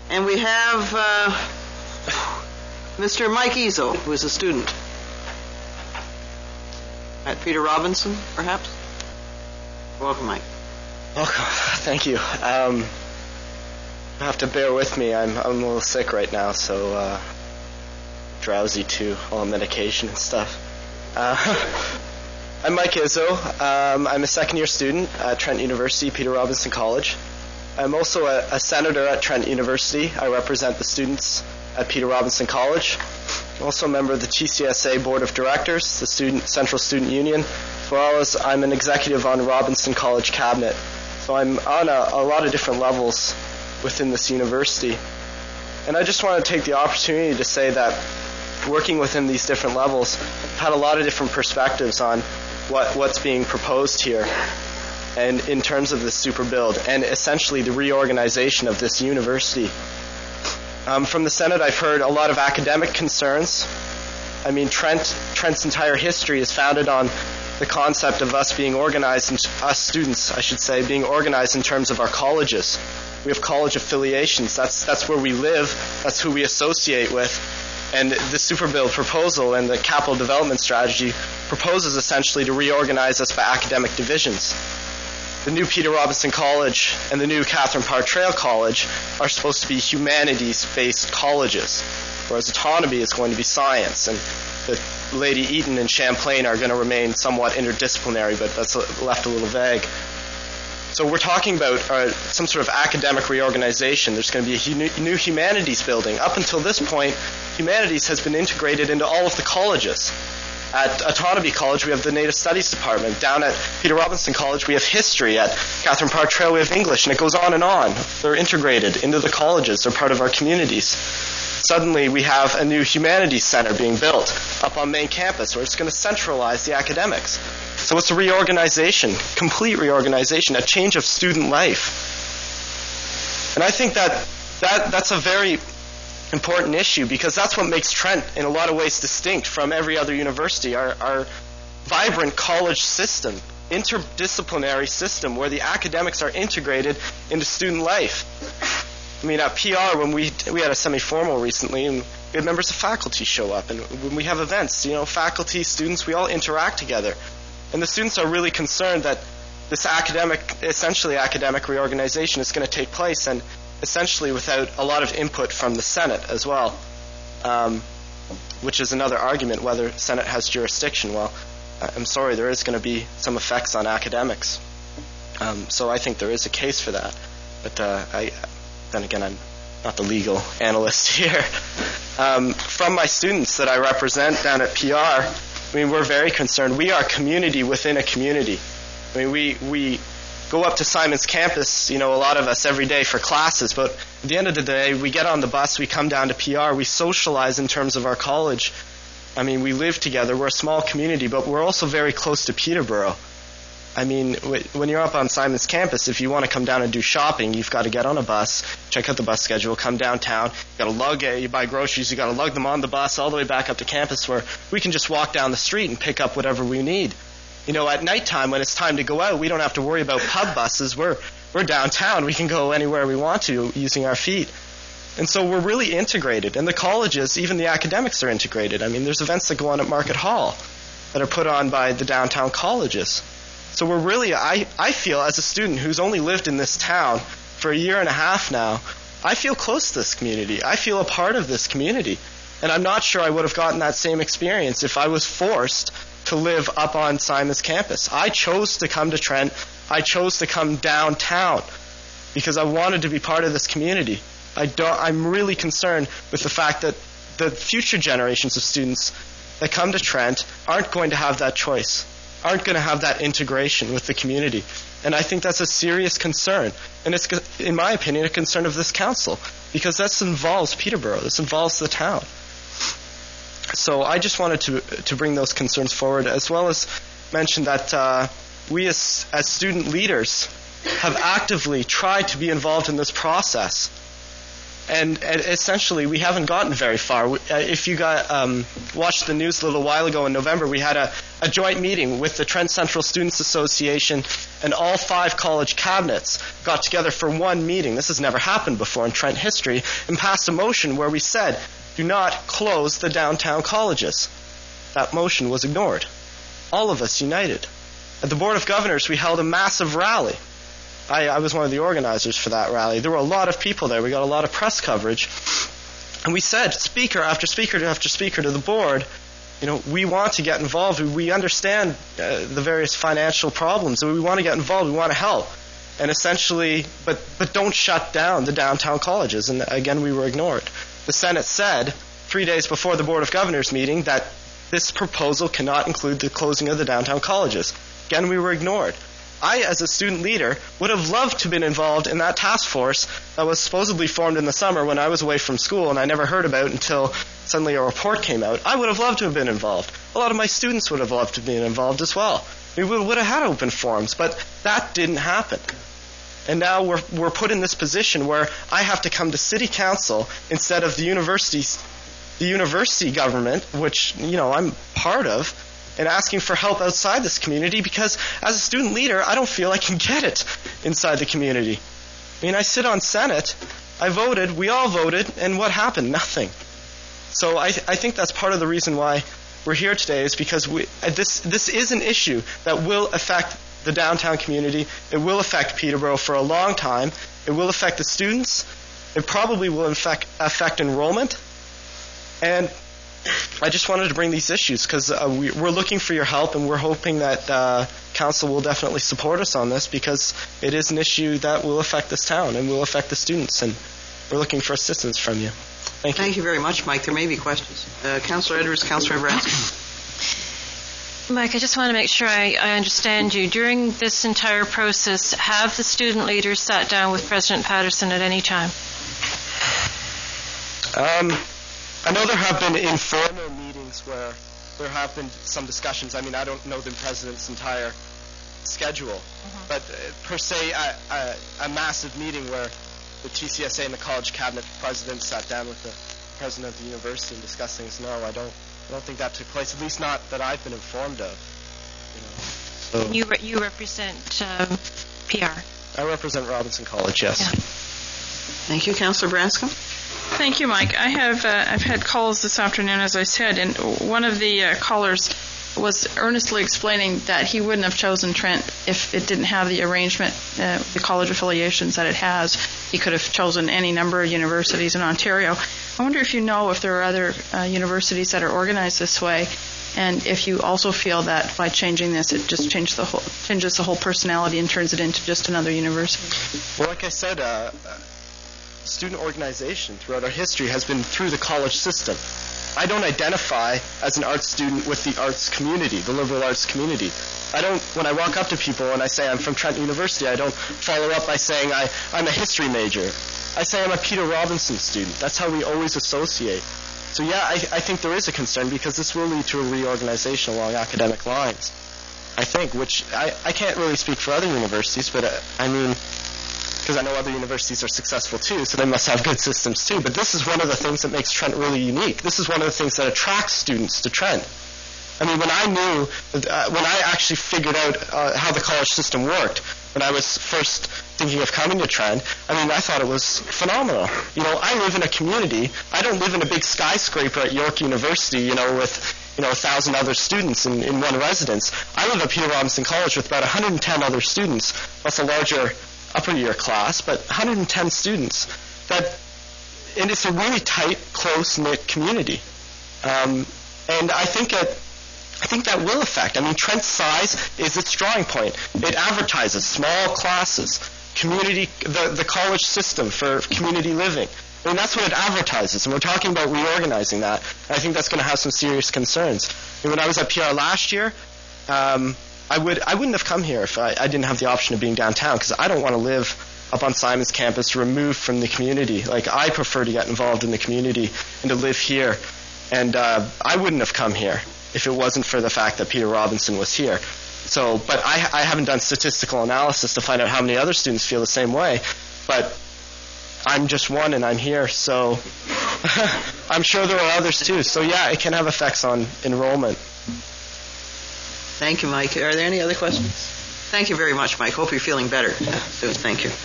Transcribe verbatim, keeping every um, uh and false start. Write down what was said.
And we have uh, Mister Mike Ezo, who is a student at Peter Robinson, perhaps? Welcome, Mike. Welcome. Thank you. Um, you have to bear with me. I'm I'm a little sick right now, so uh, drowsy too, all on medication and stuff. Uh, I'm Mike Izzo. Um, I'm a second-year student at Trent University, Peter Robinson College. I'm also a, a senator at Trent University. I represent the students at Peter Robinson College. I'm also a member of the T C S A Board of Directors, the Student Central Student Union, as well as I'm an executive on Robinson College Cabinet. So I'm on a, a lot of different levels within this university. And I just want to take the opportunity to say that working within these different levels, I've had a lot of different perspectives on what, what's being proposed here, and in terms of the super build, and essentially the reorganization of this university. Um, from the Senate, I've heard a lot of academic concerns. I mean, Trent, Trent's entire history is founded on the concept of us being organized, and us students, I should say, being organized in terms of our colleges. We have college affiliations. That's that's where we live. That's who we associate with. And the Superbuild proposal and the capital development strategy proposes essentially to reorganize us by academic divisions. The new Peter Robinson College and the new Catherine Parr Trail College are supposed to be humanities-based colleges, whereas autonomy is going to be science, and the Lady Eaton and Champlain are going to remain somewhat interdisciplinary, but that's left a little vague. So we're talking about uh, some sort of academic reorganization. There's going to be a new humanities building. Up until this point, humanities has been integrated into all of the colleges. At Autonomy College, we have the Native Studies Department. Down at Peter Robinson College, we have history. At Catherine Parr Trail, we have English, and it goes on and on. They're integrated into the colleges. They're part of our communities. Suddenly, we have a new humanities center being built up on main campus, where it's going to centralize the academics. So it's a reorganization, complete reorganization, a change of student life. And I think that, that that's a very important issue, because that's what makes Trent in a lot of ways distinct from every other university. Our, our vibrant college system, interdisciplinary system, where the academics are integrated into student life. I mean, at P R, when we we had a semi-formal recently, and we had members of faculty show up, and when we have events, you know, faculty, students, we all interact together. And the students are really concerned that this academic, essentially academic reorganization is going to take place, and essentially without a lot of input from the Senate as well, um, which is another argument whether Senate has jurisdiction. Well, I'm sorry, there is going to be some effects on academics. Um, so I think there is a case for that. But uh, I, then again, I'm not the legal analyst here. Um, from my students that I represent down at P R, I mean, we're very concerned. We are community within a community. I mean, we we go up to Simon's campus, you know, a lot of us every day for classes, but at the end of the day, we get on the bus, we come down to P R, we socialize in terms of our college. I mean, we live together. We're a small community, but we're also very close to Peterborough. I mean, when you're up on Simon's campus, if you want to come down and do shopping, you've got to get on a bus, check out the bus schedule, come downtown. You've got to lug it. You buy groceries, you've got to lug them on the bus all the way back up to campus, where we can just walk down the street and pick up whatever we need. You know, at nighttime, when it's time to go out, we don't have to worry about pub buses. We're we're downtown. We can go anywhere we want to using our feet. And so we're really integrated. And the colleges, even the academics, are integrated. I mean, there's events that go on at Market Hall that are put on by the downtown colleges. So we're really, I, I feel, as a student who's only lived in this town for a year and a half now, I feel close to this community. I feel a part of this community. And I'm not sure I would have gotten that same experience if I was forced to live up on Simon's campus. I chose to come to Trent. I chose to come downtown because I wanted to be part of this community. I don't, I'm really concerned with the fact that the future generations of students that come to Trent aren't going to have that choice, aren't going to have that integration with the community. And I think that's a serious concern. And it's, in my opinion, a concern of this council, because this involves Peterborough. This involves the town. So I just wanted to to bring those concerns forward, as well as mention that uh, we as, as student leaders have actively tried to be involved in this process. And, and essentially, we haven't gotten very far. We, uh, if you got um, watched the news a little while ago in November, we had a, a joint meeting with the Trent Central Students Association, and all five college cabinets got together for one meeting. This has never happened before in Trent history, and passed a motion where we said, do not close the downtown colleges. That motion was ignored. All of us united. At the Board of Governors, we held a massive rally. I, I was one of the organizers for that rally. There were a lot of people there. We got a lot of press coverage. And we said, speaker after speaker after speaker to the board, you know, we want to get involved. We understand uh, the various financial problems. We want to get involved. We want to help. And essentially, but, but don't shut down the downtown colleges. And again, we were ignored. The Senate said three days before the Board of Governors meeting that this proposal cannot include the closing of the downtown colleges. Again, we were ignored. I, as a student leader, would have loved to have been involved in that task force that was supposedly formed in the summer when I was away from school and I never heard about until suddenly a report came out. I would have loved to have been involved. A lot of my students would have loved to have been involved as well. We would have had open forums, but that didn't happen. And now we're we're put in this position where I have to come to city council instead of the university, the university government, which, you know, I'm part of, and asking for help outside this community because as a student leader, I don't feel I can get it inside the community. I mean, I sit on Senate, I voted, we all voted, and what happened? Nothing. So I, th- I think that's part of the reason why we're here today is because we, uh, this this is an issue that will affect the downtown community. It will affect Peterborough for a long time. It will affect the students. It probably will affect, affect enrollment. And I just wanted to bring these issues because uh, we, we're looking for your help, and we're hoping that uh, Council will definitely support us on this because it is an issue that will affect this town and will affect the students, and we're looking for assistance from you. Thank you. Thank you very much, Mike. There may be questions. Uh, Councillor Edwards, Councillor Vransky. Mike, I just want to make sure I, I understand you. During this entire process, have the student leaders sat down with President Patterson at any time? Um, I know there have been informal meetings where there have been some discussions. I mean, I don't know the president's entire schedule, mm-hmm. but uh, per se, a, a, a massive meeting where the T C S A and the college cabinet president sat down with the president of the university and discussed things. No, I don't. I don't think that took place. At least not that I've been informed of. You know, so you re- you represent um, P R. I represent Robinson College. Yes. Yeah. Thank you, Councillor Branscombe. Thank you, Mike. I have uh, I've had calls this afternoon, as I said, and one of the uh, callers was earnestly explaining that he wouldn't have chosen Trent if it didn't have the arrangement, uh, the college affiliations that it has. He could have chosen any number of universities in Ontario. I wonder if you know if there are other uh, universities that are organized this way, and if you also feel that by changing this, it just changes the whole changes the whole personality and turns it into just another university. Well, like I said, uh, student organization throughout our history has been through the college system. I don't identify as an arts student with the arts community, the liberal arts community. I don't, when I walk up to people and I say I'm from Trent University, I don't follow up by saying I, I'm a history major. I say I'm a Peter Robinson student. That's how we always associate. So yeah, I, I think there is a concern because this will lead to a reorganization along academic lines, I think, which I, I can't really speak for other universities, but uh, I mean, because I know other universities are successful too, so they must have good systems too. But this is one of the things that makes Trent really unique. This is one of the things that attracts students to Trent. I mean, when I knew, uh, when I actually figured out uh, how the college system worked, when I was first thinking of coming to Trent, I mean, I thought it was phenomenal. You know, I live in a community. I don't live in a big skyscraper at York University, you know, with, you know, a thousand other students in, in one residence. I live at Peter Robinson College with about one hundred ten other students, plus a larger upper year class, but one hundred ten students. That, and it's a really tight, close-knit community. Um, and I think it, I think that will affect. I mean, Trent's size is its drawing point. It advertises small classes, community, the, the college system for community living. I mean, that's what it advertises, and we're talking about reorganizing that. And I think that's going to have some serious concerns. I mean, when I was at P R last year, um, I would I wouldn't have come here if I, I didn't have the option of being downtown, because I don't want to live up on Simon's campus, removed from the community. Like, I prefer to get involved in the community and to live here. And uh, I wouldn't have come here if it wasn't for the fact that Peter Robinson was here. So, but I, I haven't done statistical analysis to find out how many other students feel the same way. But I'm just one and I'm here, so I'm sure there are others too. So yeah, it can have effects on enrollment. Thank you, Mike. Are there any other questions? Thank you very much, Mike. Hope you're feeling better soon. Thank you.